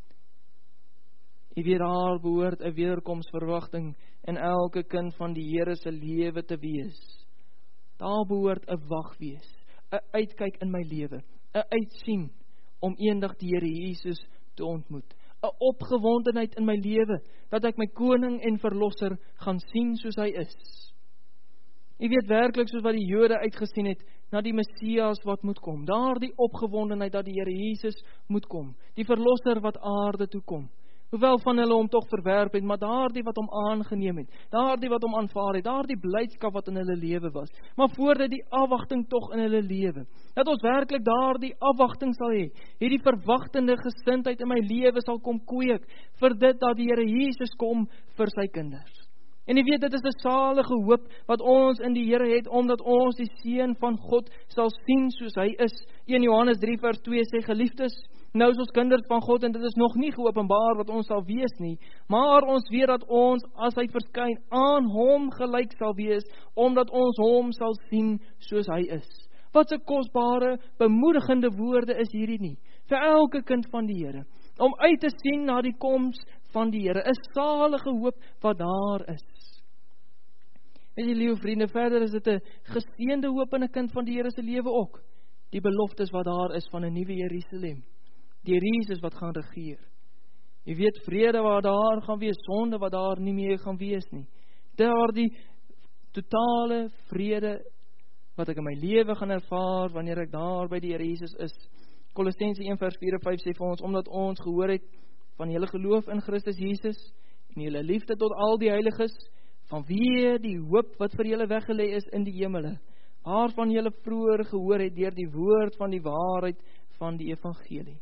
Jy weet, daar behoort 'n wederkomsverwagting in elke kind van die Here se lewe te wees. Daar behoort 'n wag wees, 'n uitkyk in my lewe, 'n uitsien om eendag die Here Jesus te ontmoet. 'n Opgewondenheid in my lewe, dat ek my koning en verlosser gaan sien soos hy is. Jy weet, werklik soos wat die Jode uitgesien het na die Messias wat moet kom. Daar die opgewondenheid dat die Here Jesus moet kom, die verlosser wat aarde toe kom. Hoewel van hulle hom tog verwerp het, maar daardie wat hom aangeneem het, daardie wat hom aanvaar het, daardie blydskap wat in hulle lewe was, maar voordat die afwagting tog in hulle lewe, dat ons werklik daardie afwagting sal hê, hierdie verwagtende gesindheid in my lewe sal kom kweek, vir dit dat die Here Jesus kom vir sy kinders. En jy weet, dit is 'n salige hoop wat ons in die Here het, omdat ons die Seun van God sal sien soos hy is. Eerste Johannes drie vers twee sê, geliefdes, nou is ons kinders van God en dit is nog nie geopenbaar wat ons sal wees nie, maar ons weet dat ons, as hy verskyn, aan hom gelyk sal wees, omdat ons hom sal sien soos hy is. Wat 'n kosbare, bemoedigende woorde is hierdie nie, vir elke kind van die Here, om uit te sien na die koms van die Here, 'n salige hoop wat daar is. Weet jy, liewe vriende, verder is dit 'n geseënde hoop in 'n kind van die Here se lewe ook, die beloftes wat daar is van 'n nuwe Jerusalem, die Jesus wat gaan regeer. Jy weet, vrede waar daar gaan wees, sonde wat daar nie meer gaan wees nie. Daar die totale vrede wat ek in my lewe gaan ervaar wanneer ek daar by die Here Jesus is. Kolossense een vers vier en vyf sê vir ons, omdat ons gehoor het van julle geloof in Christus Jesus en julle liefde tot al die heiliges, vanweë die hoop wat vir julle weggelê is in die hemele, waarvan julle vroeër gehoor het deur die woord van die waarheid van die evangelie.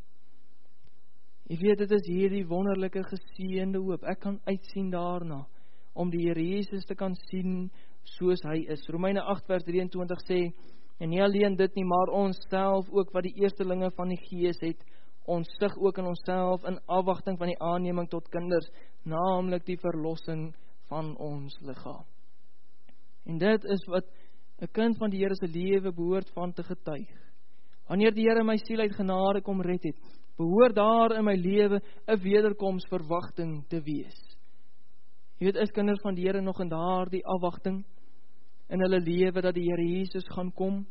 Jy weet, dit is hierdie wonderlike geseënde hoop. Ek kan uitsien daarna, om die Here Jesus te kan sien soos hy is. Romeine agt vers drieëntwintig sê, en nie alleen dit nie, maar ons self ook wat die eerstelinge van die Gees het, ons sig ook in onsself in afwagting van die aanneming tot kinders, naamlik die verlossing van ons liggaam. En dit is wat 'n kind van die Here se lewe behoort van te getuig. Wanneer die Here my siel uit genade kom red het, behoort daar in my lewe 'n wederkomsverwagting te wees. Jy weet, is kinders van die Here nog in daardie afwagting in hulle lewe dat die Here Jesus gaan kom?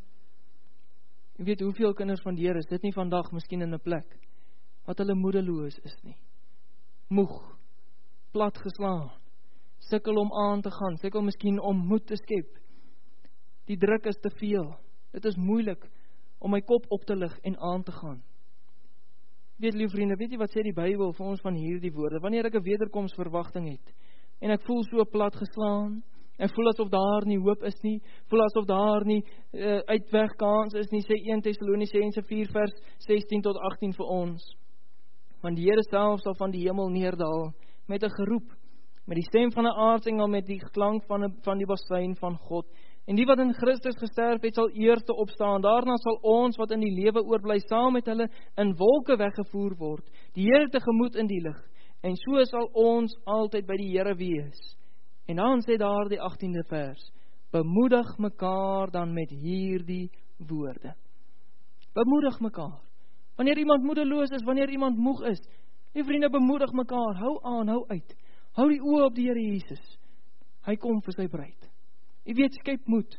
Jy weet, hoeveel kinders van die Here is dit nie vandag miskien in 'n plek wat hulle moedeloos is nie. Moeg, plat geslaan, sukkel om aan te gaan, sukkel miskien om moed te skep. Die druk is te veel. Dit is moeilik om my kop op te lig en aan te gaan. Weet, lieve vriende, weet jy wat sê die Bybel vir ons van hierdie woorde? Wanneer ek 'n wederkomsverwagting het en ek voel so plat geslaan, ek voel asof daar nie hoop is nie, voel asof daar nie uh, uitwegkans is nie, sê een Tessalonisense vier vers sestien tot agtien vir ons. Want die Here self sal van die hemel neerdal met 'n geroep, met die stem van 'n aartsengel, met die klank van 'n van die basuin van God. En die wat in Christus gesterf het, sal eerste opstaan. Daarna sal ons wat in die lewe oorbly saam met hulle in wolke weggevoer word, die Here tegemoet in die lig. En so sal ons altyd by die Here wees. En dan sê daar die agtiende vers, bemoedig mekaar dan met hierdie woorde. Bemoedig mekaar. Wanneer iemand moedeloos is, wanneer iemand moeg is, die vriende, bemoedig mekaar, hou aan, hou uit. Hou die oë op die Here Jesus. Hy kom vir sy bruid. Jy weet, skep moed.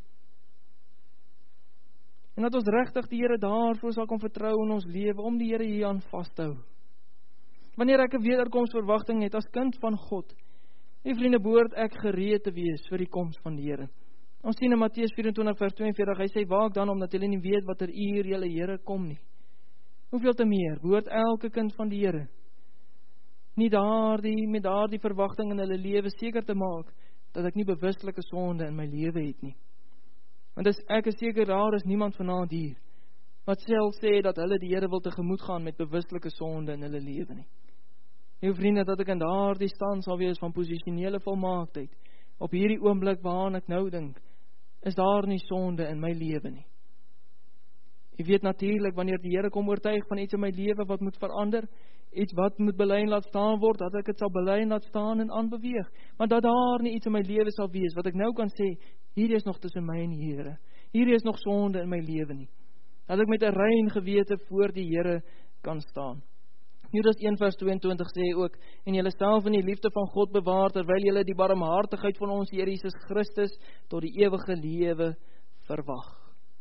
En dat ons regtig die Here daarvoor sal kom vertrou in ons lewe, om die Here hier aan vas te hou. Wanneer ek 'n wederkomsverwagting het as kind van God, die vriende, behoort ek gereed te wees vir die koms van die Here. Ons sien in Matteus vyf-en-twintig vers twee-en-veertig, hy sê, waak dan omdat julle nie weet watter uur julle Here kom nie. Hoeveel te meer behoort elke kind van die Here nie daardie, met daardie verwagting in hulle lewe seker te maak, dat ek nie bewustelike sonde in my lewe het nie. Want as ek is seker, daar is niemand vanaand hier, wat self sê dat hulle die Here wil tegemoet gaan met bewustelike sonde in hulle lewe nie. Jou vriende, dat ek in daardie stand sal wees van posisionele volmaaktheid, op hierdie oomblik waaraan ek nou dink, is daar nie sonde in my lewe nie. Jy weet natuurlik, wanneer die Here kom oortuig van iets in my lewe wat moet verander, iets wat moet bely en laat staan word, dat ek het sal bely en laat staan en aanbeweeg. Want dat daar nie iets in my lewe sal wees, wat ek nou kan sê, hier is nog tussen my en die Here. Hier is nog sonde in my lewe nie. Dat ek met 'n rein gewete voor die Here kan staan. Judas een vers twee-en-twintig sê ook, en julle self in die liefde van God bewaar, terwyl julle die barmhartigheid van ons Here Jesus Christus tot die ewige lewe verwag.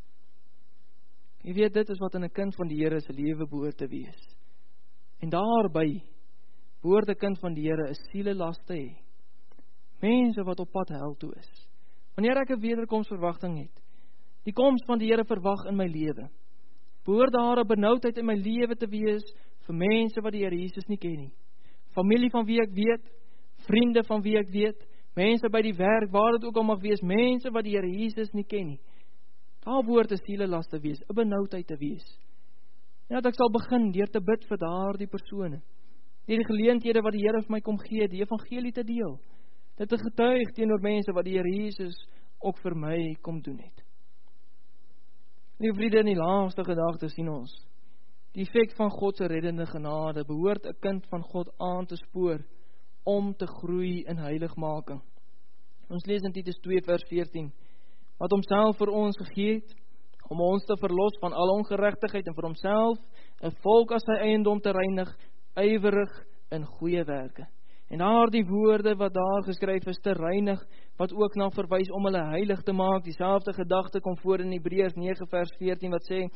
Jy weet, dit is wat in 'n kind van die Here se lewe behoort te wees. En daarby behoort 'n kind van die Here 'n sielelas te hê. Mense wat op pad hel toe is. Wanneer ek 'n wederkomsverwagting het, die koms van die Here verwag in my lewe, behoort daar 'n benoudheid in my lewe te wees vir mense wat die Here Jesus nie ken nie. Familie van wie ek weet, vriende van wie ek weet, mense by die werk, waar dit ook al mag wees, mense wat die Here Jesus nie ken nie. Daar behoort 'n sielelas te wees, 'n benoudheid te wees. En dat ek sal begin deur te bid vir daardie persone, deur die geleenthede wat die Here vir my kom gee, die evangelie te deel, dit te getuig teenoor mense wat die Here Jesus ook vir my kom doen het. Liewe vriende, in die laaste gedagte sien ons, die effek van God se reddende genade behoort 'n kind van God aan te spoor om te groei in heiligmaking. Ons lees in Titus twee vers veertien, wat homself vir ons gegee het, om ons te verlos van alle ongeregtigheid en vir homself 'n volk as sy eiendom te reinig, ywerig in goeie werke. En daar die woorde wat daar geskryf is, te reinig, wat ook na verwys om hulle heilig te maak, dieselfde gedagte kom voor in Hebreërs nege vers veertien, wat sê,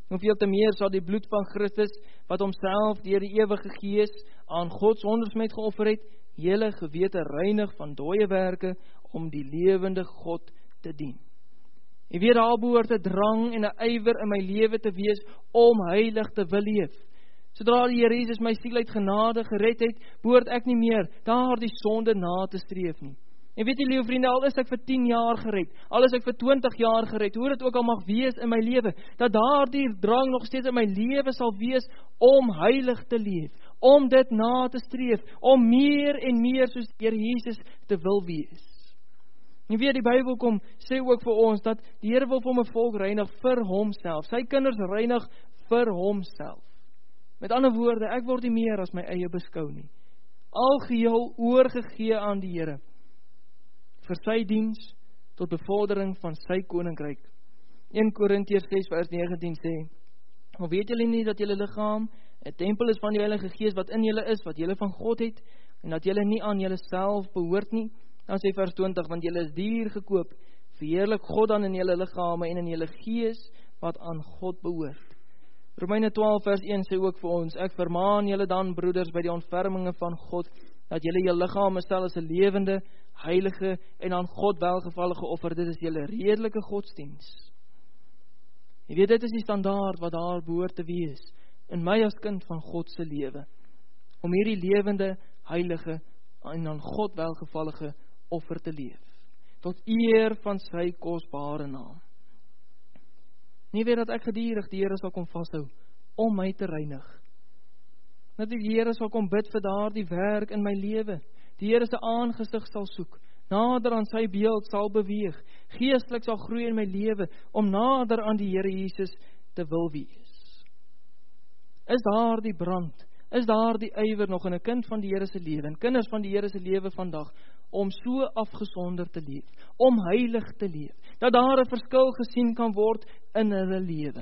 Hoeveel te meer sal die bloed van Christus, wat homself deur die ewige Gees aan God sondes met geoffer het, julle gewete reinig van dooie werke, om die lewende God te dien. Jy weet, daar behoort 'n drang en 'n ywer in my lewe te wees, om heilig te wil leef. Sodra die Here Jesus my siel uit genade gered het, behoort ek nie meer daardie sonde na te streef nie. En weet jy, liewe vriende, al is ek vir tien jaar gered, al is ek vir twintig jaar gered, hoe dit ook al mag wees in my lewe, dat daardie drang nog steeds in my lewe sal wees, om heilig te leef, om dit na te streef, om meer en meer soos die Here Jesus te wil wees. En weet, die Bybel kom, sê ook vir ons, dat die Here wil vir hom 'n volk reinig vir homself, sy kinders reinig vir homself. Met ander woorde, ek word nie meer as my eie beskou nie. Algeheel oorgegee aan die Here, vir sy diens, tot bevordering van sy koninkryk. Eerste Korintiërs ses vers negentien sê, "Maar weet julle nie dat julle liggaam 'n tempel is van die Heilige Gees wat in julle is, wat julle van God het, en dat julle nie aan julle self behoort nie?" Dan sê vers twintig, "Want julle is duur gekoop, verheerlik God dan in julle liggame en in julle gees wat aan God behoort." Romeine twaalf vers een sê ook vir ons, "Ek vermaan julle dan, broeders, by die ontferminge van God, dat julle julle liggame stel as 'n lewende, heilige en aan God welgevallige offer, dit is julle redelike godsdiens." Jy weet, dit is die standaard wat daar behoort te wees, in my as kind van God se lewe, om hierdie lewende, heilige en aan God welgevallige offer te leef, tot eer van sy kosbare naam. Nie weet dat ek gedierig die Here sal kom vashou, om my te reinig. Dat die Here sal kom bid vir daardie werk in my lewe, die Here se aangesig sal soek, nader aan sy beeld sal beweeg, geestelik sal groei in my lewe, om nader aan die Here Jesus te wil wees. Is daar die brand, is daar die ywer nog in 'n kind van die Here se lewe, en kinders van die Here se lewe vandag, om so afgesonder te leef, om heilig te leef, dat daar 'n verskil gesien kan word in hulle lewe.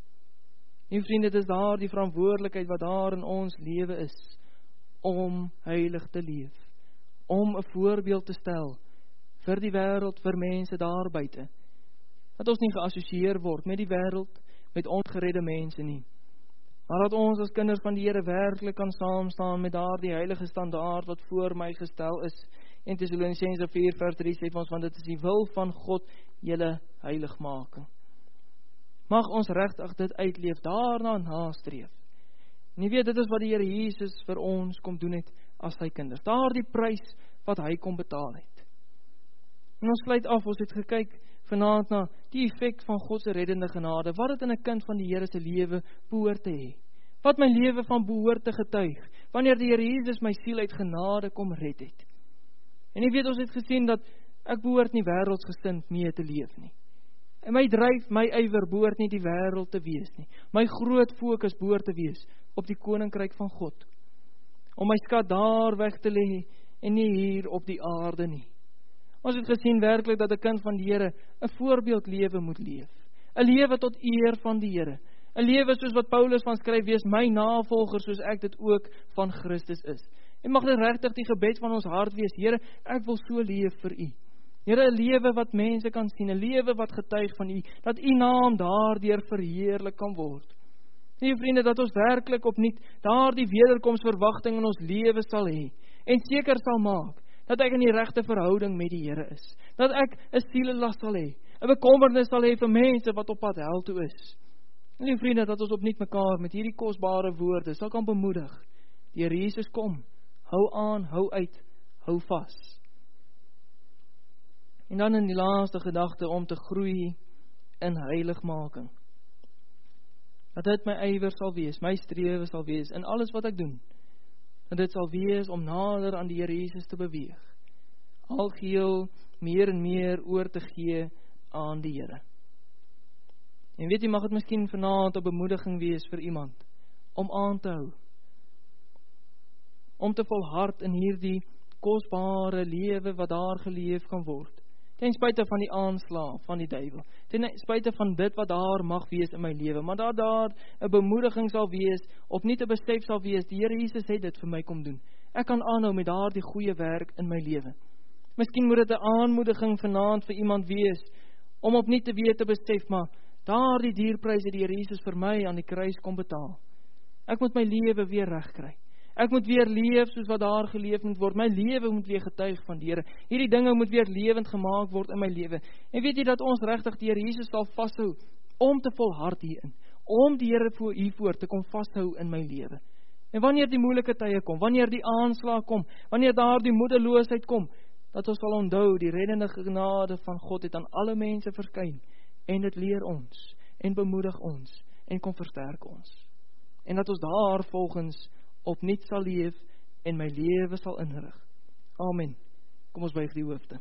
En vriende, dit is daar die verantwoordelikheid wat daar in ons lewe is, om heilig te leef, om 'n voorbeeld te stel vir die wêreld, vir mense daar buite, dat ons nie geassosieer word met die wêreld, met ongeredde mense nie, maar dat ons as kinders van die Here werklik kan saamstaan met daardie heilige standaard wat voor my gestel is. En Tessalonisense vier vers drie sê ons, want dit is die wil van God, julle heiligmaking. Mag ons regtig dit uitleef, daarna nastreef. En jy weet, dit is wat die Here Jesus vir ons kom doen het as sy kinders. Daardie prys wat hy kom betaal het. En ons sluit af, ons het gekyk vanaand na die effek van God se reddende genade, wat dit in 'n kind van die Here se lewe behoort te hê. Wat my lewe van behoort te getuig, wanneer die Here Jesus my siel uit genade kom red het. En jy weet, ons het gesien dat ek behoort nie wêreldsgesind mee te leef nie. En my dryf, my ywer behoort nie die wêreld te wees nie. My groot fokus behoort te wees op die koninkryk van God. Om my skat daar weg te lê en nie hier op die aarde nie. Ons het gesien werklik dat 'n kind van die Here 'n voorbeeldlewe moet leef. 'n Lewe tot eer van die Here. 'n Lewe soos wat Paulus van skryf, wees my navolger soos ek dit ook van Christus is. En mag dit regtig die gebed van ons hart wees, Here, ek wil so leef vir U. Here, 'n lewe wat mense kan sien, 'n lewe wat getuig van U, dat U naam daardeur verheerlik kan word. Nee, vriende, dat ons werklik opnuut daardie wederkomsverwagting in ons lewe sal hê, en seker sal maak, dat ek in die regte verhouding met die Here is. Dat ek 'n sielelas sal hê, 'n bekommernis sal hê vir mense wat op pad hel toe is. En die vriende, dat ons opnuut mekaar met hierdie kosbare woorde sal kan bemoedig. Die Here Jesus kom, hou aan, hou uit, hou vas. En dan in die laaste gedagte om te groei in heiligmaking. Dat dit my ywer sal wees, my strewe sal wees in alles wat ek doen. En dit sal wees om nader aan die Here Jesus te beweeg. Algeheel meer en meer oor te gee aan die Here. En weet jy, mag dit miskien vanaand 'n bemoediging wees vir iemand om aan te hou. Om te volhard in hierdie kosbare lewe wat daar geleef kan word. Ten spyte van die aanslae van die duiwel. Ten spyte van dit wat daar mag wees in my lewe. Maar dat daar 'n bemoediging sal wees, opnuut 'n besef sal wees, die Here Jesus het dit vir my kom doen. Ek kan aanhou met daardie goeie werk in my lewe. Miskien moet dit 'n aanmoediging vanaand vir iemand wees, om opnuut te weet te besef, maar Daardie dierprys het die Here Jesus vir my aan die kruis kom betaal. Ek moet my lewe weer regkry. Ek moet weer leef soos wat daar geleef moet word. My lewe moet weer getuig van die Here. Hierdie dinge moet weer lewend gemaak word in my lewe. En weet jy dat ons regtig die Here Jesus sal vashou om te volhard hierin, om die Here voor hiervoor te kom vashou in my lewe. En wanneer die moeilike tye kom, wanneer die aanslag kom, wanneer daar die moedeloosheid kom, dat ons sal onthou die reddende genade van God het aan alle mense verskyn en dit leer ons en bemoedig ons en kom versterk ons. En dat ons daar volgens opnuut sal leef en my lewe sal inrig. Amen. Kom ons buig die hoofde.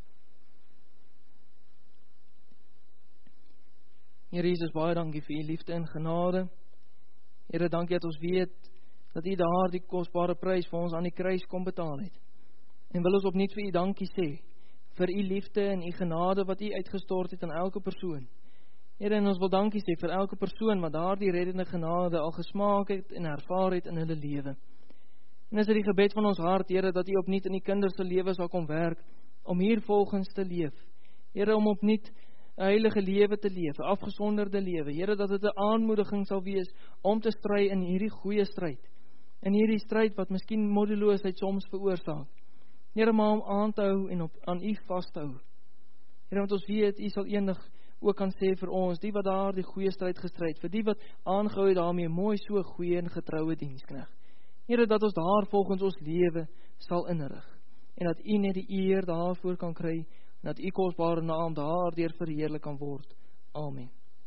Here Jesus, baie dankie vir u liefde en genade. Here, dankie dat ons weet dat u daar die kosbare prys vir ons aan die kruis kom betaal het. En wil ons opnuut vir u dankie sê vir u liefde en u genade wat u uitgestort het aan elke persoon. Here, en ons wil dankie sê vir elke persoon wat daar die reddende genade al gesmaak het en ervaar het in hulle lewe. En is dit die gebed van ons hart, Here, dat u opnuut in die kinders se lewe sal kom werk, om hier volgens te leef. Here, om opnuut 'n heilige lewe te leef, 'n afgesonderde lewe. Here, dat dit 'n aanmoediging sal wees om te stry in hierdie goeie stryd. In hierdie stryd wat miskien moedeloosheid soms veroorsaak. Here, maar om aan te hou en op, aan u vas te hou. Here, want ons weet, u sal eendag ook kan sê vir ons, die wat daar die goeie stryd gestryd, vir die wat aangehou het daarmee, mooi so goeie en getroue diensknegt. Here, dat ons daar volgens ons lewe sal inrig, en dat u net die eer daarvoor kan kry, en dat u kosbare naam daardeur verheerlik kan word. Amen.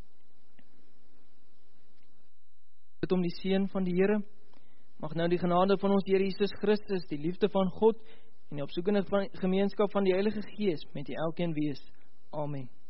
Bid om die seën van die Here, mag nou die genade van ons Here Jesus Christus, die liefde van God, en die opsoekende gemeenskap van die Heilige Gees, met die elkeen wees. Amen.